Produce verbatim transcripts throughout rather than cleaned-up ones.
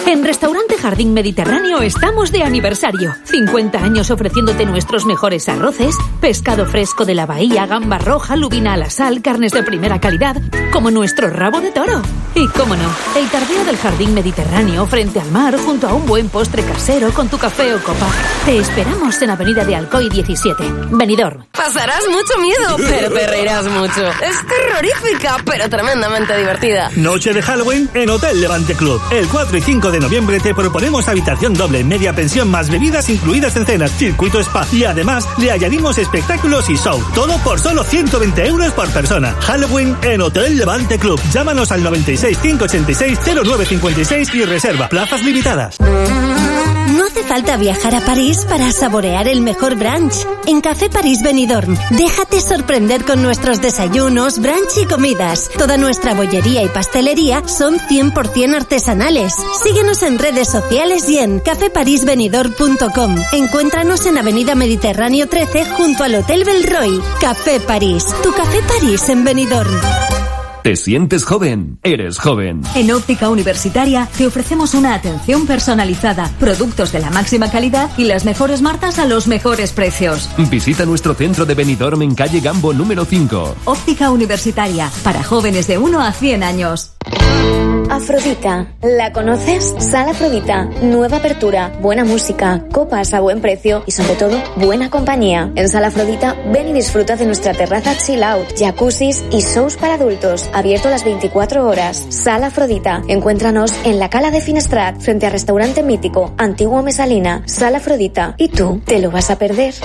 En Restaurante Jardín Mediterráneo estamos de aniversario. cincuenta años ofreciéndote nuestros mejores arroces, pescado fresco de la bahía, gamba roja, lubina a la sal, carnes de primera calidad, como nuestro rabo de toro. Y cómo no, el tardeo del Jardín Mediterráneo frente al mar, junto a un buen postre casero con tu café o copa. Te esperamos en Avenida de Alcoy diecisiete, Benidorm. Pasarás mucho miedo, pero te reirás mucho. Es terrorífica, pero tremendamente divertida. Noche de Halloween en Hotel Levante Club. El cuatro y cinco de noviembre te proponemos habitación doble, media pensión más bebidas incluidas en cenas, circuito spa y además le añadimos espectáculos y show. Todo por solo ciento veinte euros por persona. Halloween en Hotel Levante Club. Llámanos al noventa y seis, cinco ochenta y seis, cero nueve cincuenta y seis y reserva. Plazas limitadas. No hace falta viajar a París para saborear el mejor brunch. En Café París Benidorm, déjate sorprender con nuestros desayunos, brunch y comidas. Toda nuestra bollería y pastelería son cien por ciento artesanales. Síguenos en redes sociales y en café paris benidorm punto com. Encuéntranos en Avenida Mediterráneo trece junto al Hotel Belroy. Café París, tu Café París en Benidorm. ¿Te sientes joven? Eres joven. En Óptica Universitaria te ofrecemos una atención personalizada, productos de la máxima calidad y las mejores marcas a los mejores precios. Visita nuestro centro de Benidorm en calle Gambo número cinco. Óptica Universitaria, para jóvenes de uno a cien años. Afrodita, ¿la conoces? Sala Afrodita, nueva apertura, buena música, copas a buen precio y sobre todo buena compañía. En Sala Afrodita ven y disfruta de nuestra terraza chill out, jacuzzis y shows para adultos, abierto las veinticuatro horas. Sala Afrodita, encuéntranos en la Cala de Finestrat, frente al restaurante mítico, Antiguo Mesalina. Sala Afrodita, ¿y tú te lo vas a perder?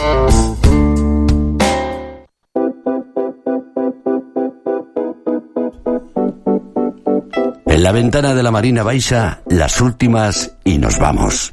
En la ventana de la Marina Baixa, las últimas y nos vamos.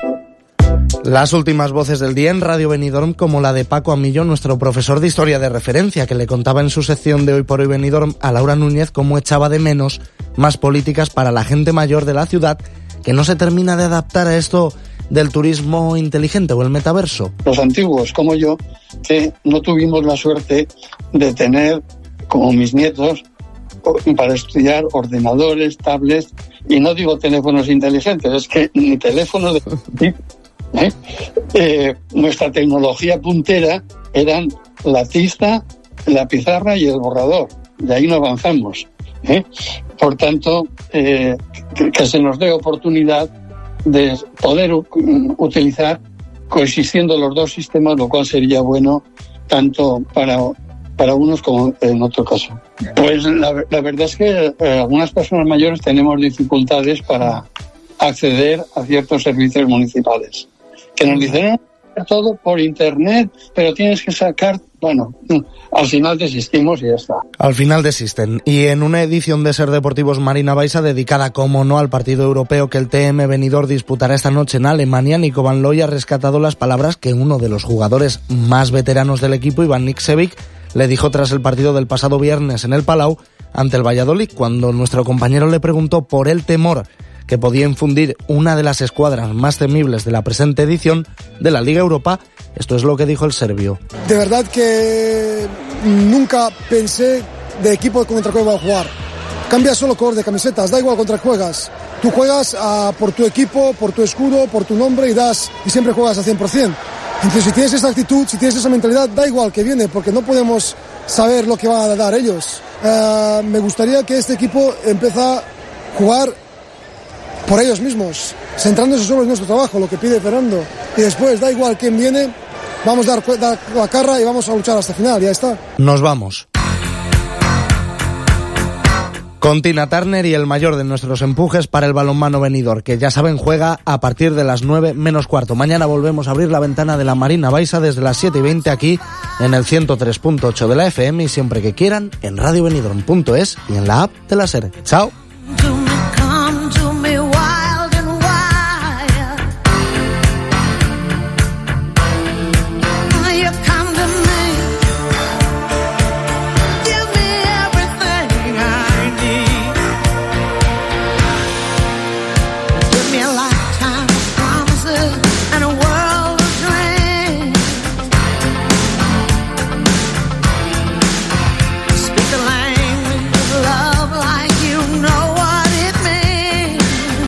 Las últimas voces del día en Radio Benidorm, como la de Paco Amillo, nuestro profesor de historia de referencia, que le contaba en su sección de Hoy por Hoy Benidorm a Laura Núñez cómo echaba de menos más políticas para la gente mayor de la ciudad que no se termina de adaptar a esto del turismo inteligente o el metaverso. Los antiguos, como yo, que no tuvimos la suerte de tener, como mis nietos, para estudiar ordenadores, tablets, y no digo teléfonos inteligentes, es que ni teléfonos de... ¿eh? Eh, nuestra tecnología puntera eran la tiza, la pizarra y el borrador, de ahí no avanzamos, ¿eh? Por tanto, eh, que, que se nos dé oportunidad de poder u- utilizar coexistiendo los dos sistemas, lo cual sería bueno tanto para para unos como en otro caso. Pues la, la verdad es que eh, algunas personas mayores tenemos dificultades para acceder a ciertos servicios municipales. Que nos dicen todo por internet, pero tienes que sacar... Bueno, al final desistimos y ya está. Al final desisten. Y en una edición de Ser Deportivos Marina Baixa dedicada, como no, al partido europeo que el T M Benidorm disputará esta noche en Alemania, Nico Van Looy ha rescatado las palabras que uno de los jugadores más veteranos del equipo, Iván Niksevic, le dijo tras el partido del pasado viernes en el Palau ante el Valladolid, cuando nuestro compañero le preguntó por el temor que podía infundir una de las escuadras más temibles de la presente edición de la Liga Europa. Esto es lo que dijo el serbio. De verdad que nunca pensé de equipo contra cuál va a jugar. Cambia solo color de camisetas, da igual contra juegas. Tú juegas uh, por tu equipo, por tu escudo, por tu nombre y das y siempre juegas al cien por ciento. Entonces, si tienes esa actitud, si tienes esa mentalidad, da igual que viene, porque no podemos saber lo que van a dar ellos. Uh, me gustaría que este equipo empiece a jugar por ellos mismos, centrándose solo en nuestro trabajo, lo que pide Fernando. Y después, da igual quién viene, vamos a dar, dar la cara y vamos a luchar hasta el final, ya está. Nos vamos. Con Tina Turner y el mayor de nuestros empujes para el balonmano Benidorm, que ya saben juega a partir de las nueve menos cuarto. Mañana volvemos a abrir la ventana de la Marina Baixa desde las siete y veinte aquí en el ciento tres punto ocho de la F M y siempre que quieran en radio benidorm punto es y en la app de la SER. Chao.